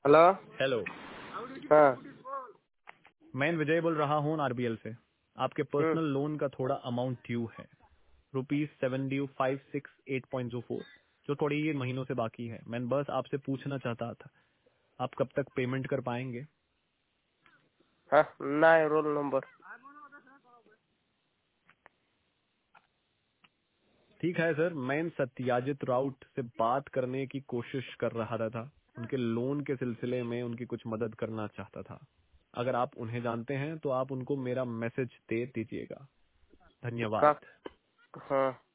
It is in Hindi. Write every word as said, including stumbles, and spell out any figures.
हेलो। हेलो, हाँ। मैं विजय बोल रहा हूँ आरबीएल से। आपके हम्म। पर्सनल लोन का थोड़ा अमाउंट ड्यू है, rupees seven two five six eight point zero four, जो थोड़ी ये महीनों से बाकी है। मैं बस आपसे पूछना चाहता था, आप कब तक पेमेंट कर पाएंगे? हाँ, नाइन रोल नंबर। ठीक है सर, मैं सत्याजित राउत से बात करने की कोशिश कर रहा था। उनके लोन के सिलसिले में उनकी कुछ मदद करना चाहता था। अगर आप उन्हें जानते हैं तो आप उनको मेरा मैसेज दे दीजिएगा। का। धन्यवाद। हाँ।